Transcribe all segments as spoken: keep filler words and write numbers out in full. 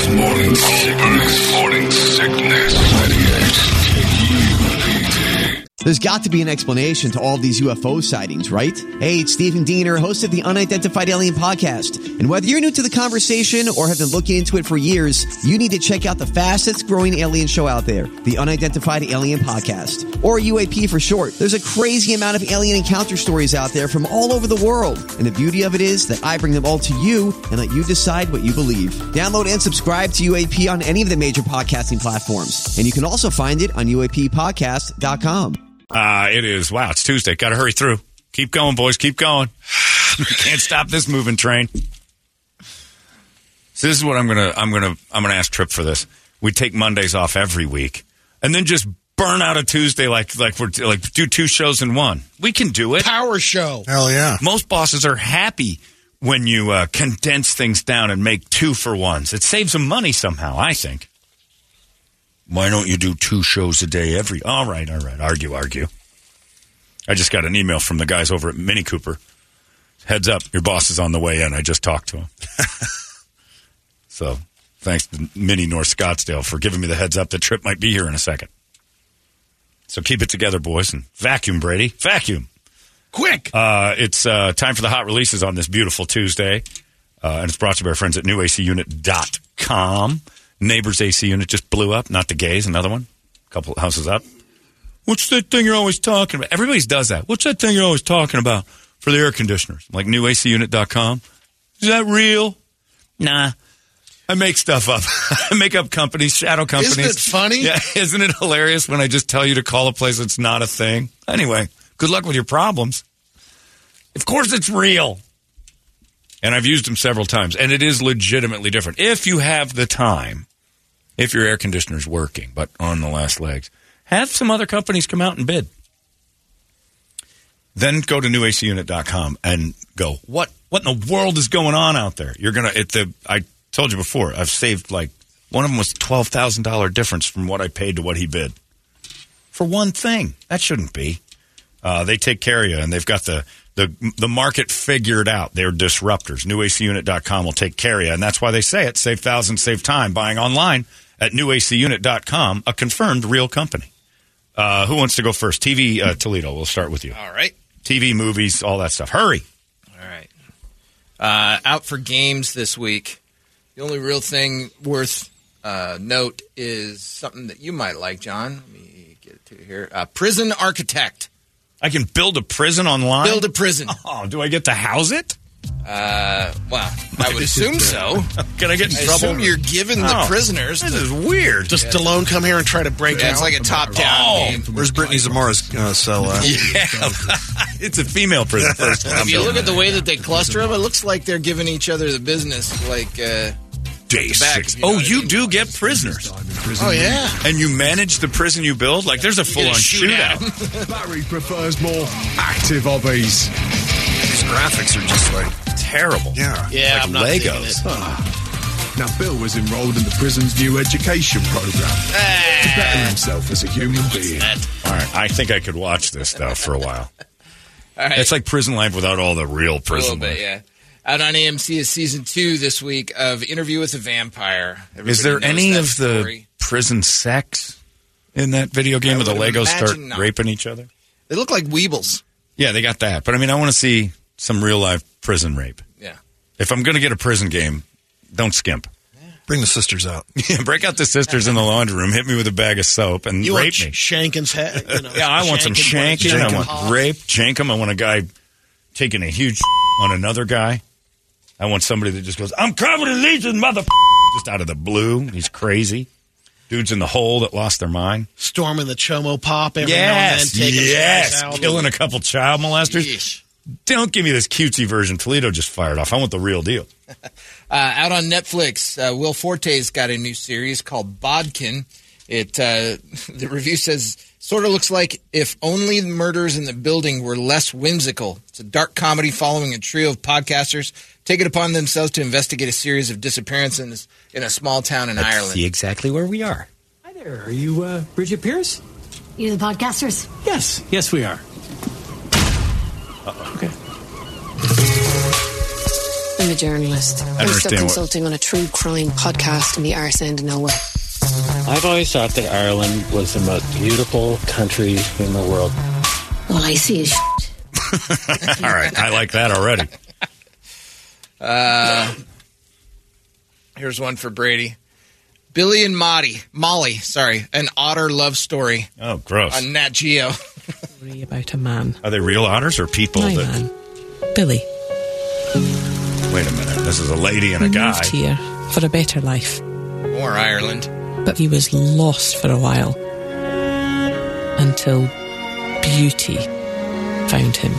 This morning sickness. Morning sickness. ninety-eight K U P D. There's got to be an explanation to all of these U F O sightings, right? Hey, it's Stephen Diener, host of the Unidentified Alien Podcast. And whether you're new to the conversation or have been looking into it for years, you need to check out the fastest growing alien show out there, the Unidentified Alien Podcast, or U A P for short. There's a crazy amount of alien encounter stories out there from all over the world. And the beauty of it is that I bring them all to you and let you decide what you believe. Download and subscribe to U A P on any of the major podcasting platforms. And you can also find it on U A P podcast dot com. Uh, it is. Wow, it's Tuesday. Got to hurry through. Keep going, boys. Keep going. We can't stop this moving train. So this is what I'm gonna. I'm gonna. I'm gonna ask Trip for this. We take Mondays off every week, and then just burn out a Tuesday like like we're like do two shows in one. We can do it. Power show. Hell yeah. Most bosses are happy when you uh, condense things down and make two for ones. It saves them money somehow, I think. Why don't you do two shows a day every... All right, all right. Argue, argue. I just got an email from the guys over at Mini Cooper. Heads up, your boss is on the way in. I just talked to him. So, thanks to Mini North Scottsdale for giving me the heads up that Trip might be here in a second. So keep it together, boys, and vacuum, Brady. Vacuum. Quick. Uh, it's uh, time for the hot releases on this beautiful Tuesday. Uh, and it's brought to you by our friends at new A C unit dot com. Neighbor's A C unit just blew up. Not the gays, another one. A couple houses up. What's that thing you're always talking about? Everybody does that. What's that thing you're always talking about for the air conditioners? Like new A C unit dot com. Is that real? Nah. I make stuff up. I make up companies, shadow companies. Isn't it funny? Yeah, isn't it hilarious when I just tell you to call a place that's not a thing? Anyway, good luck with your problems. Of course it's real. And I've used them several times, and it is legitimately different. If you have the time, if your air conditioner's working, but on the last legs, have some other companies come out and bid. Then go to new A C unit dot com and go, what What in the world is going on out there? You're going to, at the, I told you before, I've saved like, one of them was twelve thousand dollars difference from what I paid to what he bid. For one thing. That shouldn't be. Uh, they take care of you, and they've got the, the the market figured out. They're disruptors. new A C unit dot com will take care of you, and that's why they say it. Save thousands, save time. Buying online at new A C unit dot com, a confirmed real company. Uh, who wants to go first? T V, uh, Toledo, we'll start with you. All right. T V, movies, all that stuff. Hurry. All right. Uh, out for games this week. The only real thing worth uh, note is something that you might like, John. Let me get it to you here. Uh, Prison Architect. I can build a prison online? Build a prison. Oh, do I get to house it? Uh, well, I would assume so. Can I get in I trouble? assume you're giving the Oh, prisoners. This the, is weird. Does Stallone come here and try to break yeah, out? it's like a top-down Oh. game. Where's Brittany Zamara's uh, cell at? Yeah. It's a female prison first. If you look at the way that they cluster them, it looks like they're giving each other the business. Like uh, Day back, six. if you know Oh, what I you mean. do get prisoners. Oh, yeah. And you manage the prison you build? Like, there's a You get full-on a shootout. shootout. Barry prefers more active hobbies. These graphics are just like, Terrible. yeah. Yeah, Like I'm not digging Legos. it. Now, Bill was enrolled in the prison's new education program to better himself as a human being. All right. I think I could watch this, though, for a while. All right. It's like prison life without all the real A little prison bit, life. yeah. Out on A M C is season two this week of Interview with a Vampire. Everybody Is there knows any that of the story. prison sex in that video game I where the would Legos start imagine not. raping each other? They look like Weebles. Yeah, they got that. But, I mean, I want to see some real-life prison rape. Yeah. If I'm going to get a prison game, don't skimp. Bring the sisters out. Yeah, break out the sisters in the laundry room, hit me with a bag of soap, and You rape want me. Shankin's head? You know, Yeah, I want some Shankin, shanking. I Shankin. want rape, jankum. I want a guy taking a huge on another guy. I want somebody that just goes, I'm covered in legions, mother just out of the blue. He's crazy. Dudes in the hole that lost their mind. Storming the Chomo Pop every Yes, now and then. Taking his yes. ass out. Killing a couple child molesters. Yeesh. Don't give me this cutesy version Toledo just fired off. I want the real deal. Uh, out on Netflix, uh, Will Forte's got a new series called Bodkin. It uh, the review says sort of looks like if only the murders in the building were less whimsical. It's a dark comedy following a trio of podcasters take it upon themselves to investigate a series of disappearances in a small town in Ireland. See exactly where we are. Hi there. Are you uh, Bridget Pierce? You the podcasters? Yes. Yes, we are. Uh-oh. Okay. I'm a journalist. I'm understand stuck what- consulting on a true crime podcast in the arse end of nowhere. I've always thought that Ireland was the most beautiful country in the world. All I see is All right, I like that already. Uh, here's one for Brady. Billy and Molly, Molly, sorry, an otter love story Oh, gross. on Nat Geo. About a man. Are they real otters or people? My that? man. Billy. Wait a minute. This is a lady and a He guy. moved here for a better life. Or Ireland. But he was lost for a while. Until beauty found him.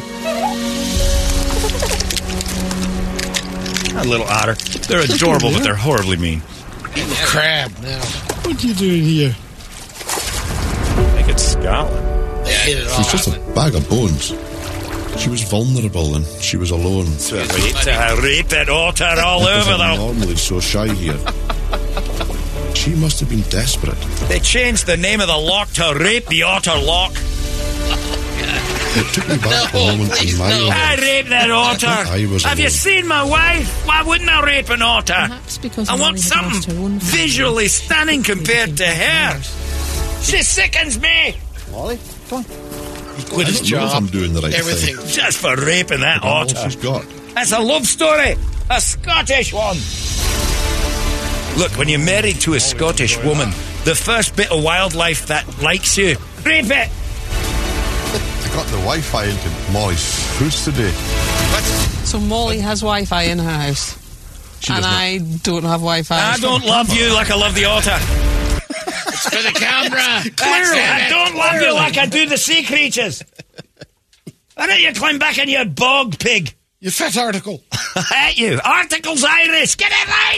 A little otter. They're adorable, but they're horribly mean. Eating a crab now. What are you doing here? I think it's Scotland. They hit it She's off. just a bag of bones. She was vulnerable and she was alone. So rape, uh, rape that otter all Because over I'm them. normally so shy here. She must have been desperate. They changed the name of the loch to Rape the Otter Loch. It took me back to a moment in my I life. raped that otter. I was Have you alone. seen my wife? Why wouldn't I rape an otter? Perhaps because I want Molly had lost her something own family. visually stunning compared to her. She sickens me. Molly, come on. He I quit his don't know if job. I'm doing the right Everything. thing. Just for raping that All otter. she's got. That's a love story. A Scottish one. Look, when you're married to a Scottish woman, the first bit of wildlife that likes you, rape it. I got the Wi-Fi into Molly's house today. So Molly has Wi-Fi in her house. She and does not. I don't have Wi-Fi. I don't love you like I love the otter. It's for the camera. Clearly, I don't love you like I do the sea creatures. Why don't you climb back in your bog, pig? You fat article. I hate you. Article's Irish. Get it right.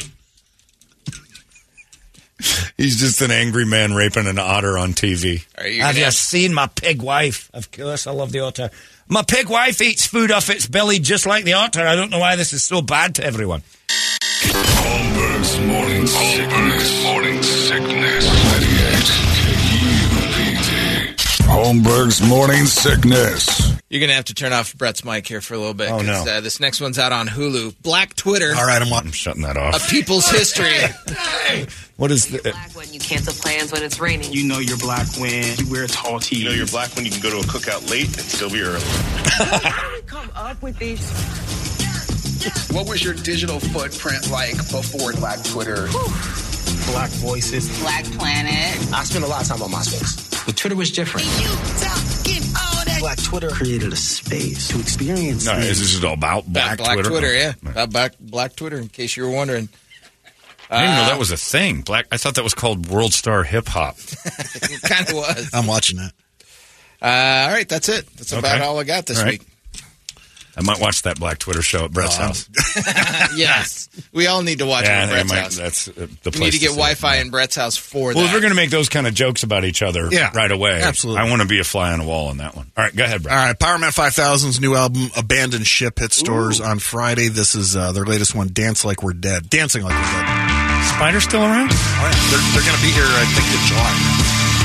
He's just an angry man raping an otter on T V. Are you Have gonna- you seen my pig wife? Of course, I love the otter. My pig wife eats food off its belly just like the otter. I don't know why this is so bad to everyone. Holmberg's Morning Sickness. Morning Sickness. ninety-eight K U P D. Holmberg's Morning Sickness. You're going to have to turn off Brett's mic here for a little bit. Oh, 'cause, no. Uh, this next one's out on Hulu. Black Twitter. All right, I'm I'm shutting that A off. People's History. What is the... black when you cancel plans when it's raining. You know you're black when you wear tall tees. You know you're black when you can go to a cookout late and still be early. Come up with these. What was your digital footprint like before Black Twitter? Black voices. Black Planet. I spent a lot of time on MySpace. But Twitter was different. Black Twitter created a space to experience No, things. is this about black, Black Twitter? Twitter, yeah. About Black, Black Twitter, in case you were wondering. I didn't know Uh, that was a thing. Black. I thought that was called World Star Hip Hop. It kind of was. I'm watching that. Uh, all right, that's it. That's about Okay. all I got this All right. week. I might watch that Black Twitter show at Brett's house. Yes. We all need to watch Yeah, it at I Brett's might- house. that's uh, the place We need to get see it. Wi-Fi in Brett's house for Well, that. if we're going to make those kind of jokes about each other Yeah, right away, absolutely. I want to be a fly on the wall on that one. All right, go ahead, Brett. All right, Power Man five thousand's new album, Abandoned Ship, hit stores on Friday. This is uh, their latest one, Dance Like We're Dead. Dancing Like We're Dead. Spider still around? Oh, yeah. They're, they're going to be here, I think, in July.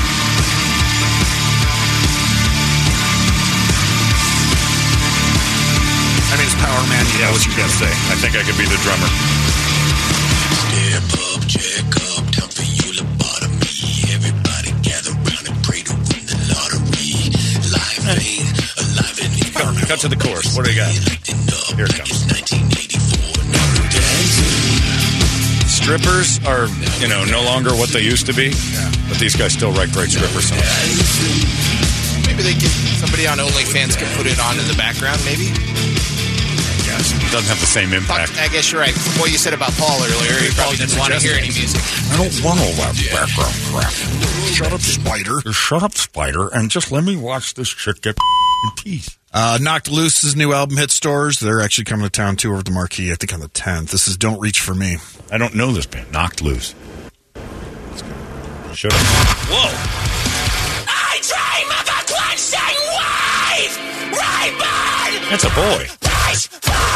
I mean, it's Power Man. Yeah, what you got to say? I think I could be the drummer. Step up, check up, time for you lobotomy. Everybody gather round and pray to win the lottery. Live pain, alive and Come, cut to the chorus. What do you got? Here it comes. nineteen eighty-four, now we're dancing. Strippers are, you know, no longer what they used to be, but these guys still write great stripper songs. Maybe they could, somebody on OnlyFans could put it on in the background, maybe? Yes, it doesn't have the same impact. I guess you're right. From what you said about Paul earlier, he probably doesn't want to hear any music. I don't want all that background crap. Shut up, Spider. Just shut up, Spider, and just let me watch this chick get in peace. Uh, Knocked Loose's new album hit stores. They're actually coming to town, too, over the marquee, I think, on the tenth. This is Don't Reach For Me. I don't know this band. Knocked Loose. Shut up. Whoa. I dream of a quenching wave! Raven! That's a boy. Rise for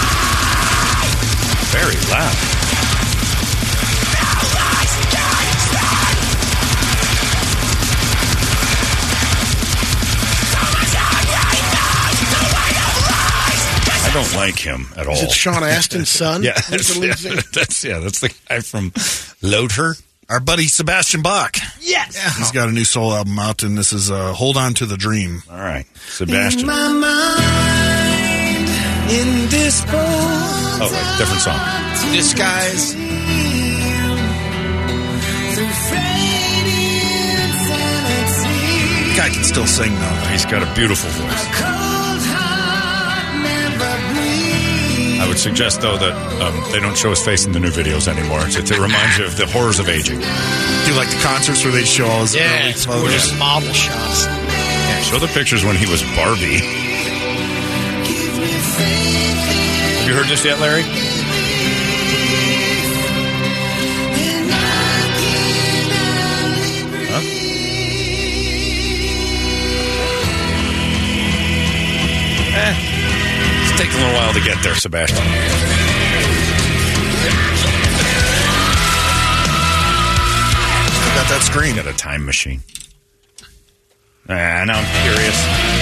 Very loud. no lies can stand! So much hungry mouth, the way of lies! I don't like him at all. Is it Sean Astin's son? Yeah, Who's the lead that's, singer? that's yeah, that's the guy from Loader. Our buddy Sebastian Bach. Yes. He's got a new solo album out, and this is uh, Hold On to the Dream. All right. Sebastian. In my mind, in this Oh, wait, different song. Disguise. The guy can still sing, though. He's got a beautiful voice. I would suggest, though, that um, they don't show his face in the new videos anymore to, to remind you of the horrors of aging. Do you like the concerts where they show all his Yeah, early it's photos? gorgeous model shots. Yeah, show the pictures when he was Barbie. Have you heard this yet, Larry? Huh? Eh. It's taking a little while to get there, Sebastian. Got that screen. Got a time machine. Ah, now I'm curious.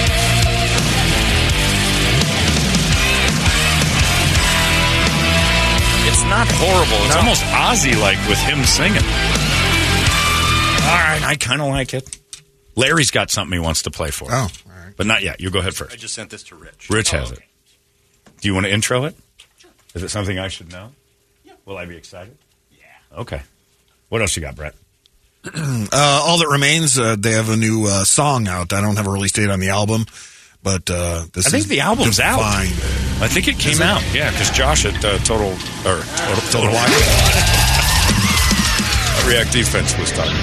It's not horrible. It's No. almost Ozzy-like with him singing. All right, I kind of like it. Larry's got something he wants to play for. Oh, all right. But not yet. You go ahead first. I just sent this to Rich. Rich Oh, has okay. it. Do you want to intro it? Is it something I should know? Yeah. Will I be excited? Yeah. Okay. What else you got, Brett? Uh, All That Remains, uh, they have a new uh, song out. I don't have a release date on the album, but uh, this I think is the album's out. divine. I think it came Is it? out. Yeah, because Josh at uh, Total or Total, Total Wire React Defense was talking.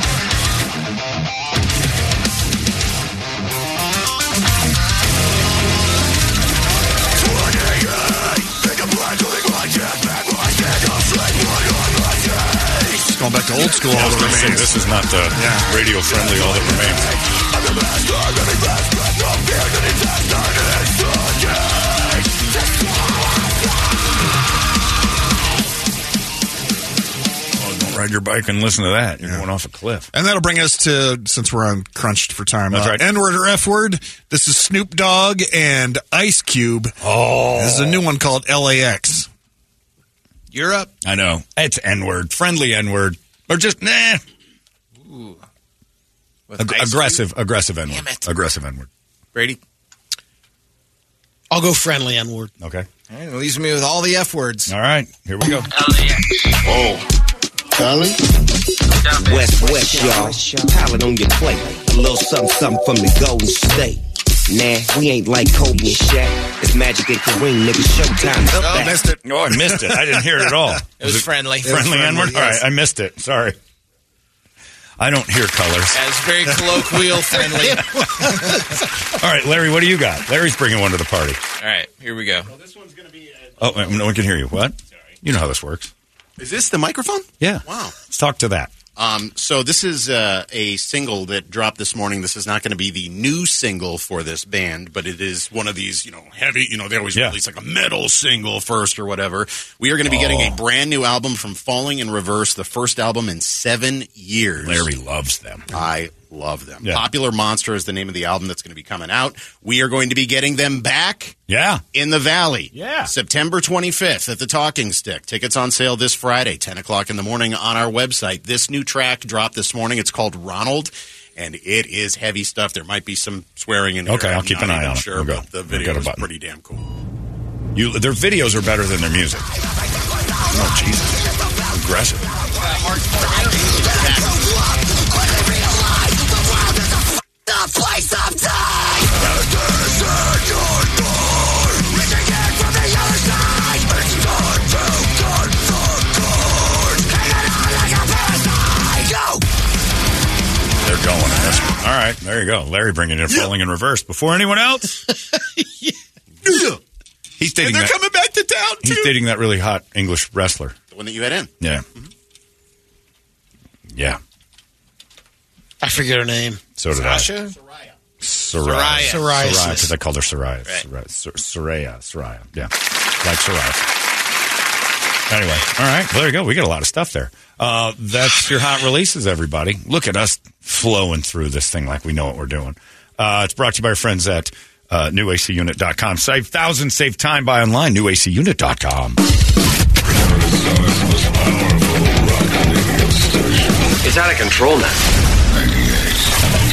Going back to old school, Yeah, I All was That gonna say, Remains. this is not the Yeah. radio friendly All That Remains. Oh, don't ride your bike and listen to that. You're going off a cliff. And that'll bring us to, since we're on crunched for time, That's uh, right. N-word or F-word. This is Snoop Dogg and Ice Cube. Oh. This is a new one called L A X. You're up. I know. It's N-word. Friendly N-word. Or just, nah. Ooh. Ag- aggressive. Aggressive N-word. Damn it. Aggressive N-word. Brady? I'll go friendly N-word. Okay. All right, it leaves me with all the F words. All right. Here we go. Oh. Charlie? West, West, y'all. Palette on your plate. A little something, something from the Golden State. Nah, we ain't like Kobe and Shaq. It's Magic and Kareem, nigga. Showtime. Up Oh, that. missed it. Oh, I missed it. I didn't hear it at all. It was friendly. Friendly It was N-word? friendly, All yes. right, I missed it. Sorry. I don't hear colors. As very colloquial, friendly. All right, Larry, what do you got? Larry's bringing one to the party. All right, here we go. Oh, uh, no one can hear you. What? You know how this works. Is this the microphone? Yeah. Wow. Let's talk to that. Um, so this is uh, a single that dropped this morning. This is not going to be the new single for this band, but it is one of these, you know, heavy, you know, they always Yeah. release like a metal single first or whatever. We are going to be getting a brand new album from Falling in Reverse, the first album in seven years. Larry loves them. I love them. Yeah. Popular Monster is the name of the album that's going to be coming out. We are going to be getting them back Yeah. in the Valley. Yeah. September twenty-fifth at the Talking Stick. Tickets on sale this Friday, ten o'clock in the morning on our website. This new track dropped this morning. It's called Ronald, and it is heavy stuff. There might be some swearing in here. Okay, I'll I'm keep not an eye even on it. Sure, We'll go. but the We'll video get a is button. pretty damn cool. You, their videos are better than their music. Oh, Jesus. Aggressive. The place of time. They're going in this one. All right, there you go. Larry bringing in Falling in Reverse. Before anyone else? Yeah. He's dating And they're that. coming back to town, too. He's dating that really hot English wrestler. The one that you had in. Yeah. Yeah. I forget her name. So did Sasha? I. Soraya. Soraya. Soraya, because I called her Soraya. Soraya. Sor- Soraya. Soraya. Yeah. Like Soraya. Anyway, all right. Well, there you go. We got a lot of stuff there. Uh, that's your hot releases, everybody. Look at us flowing through this thing like we know what we're doing. Uh, it's brought to you by our friends at Uh, new A C unit dot com. Save thousands, save time, buy online, new A C unit dot com. It's out of control now.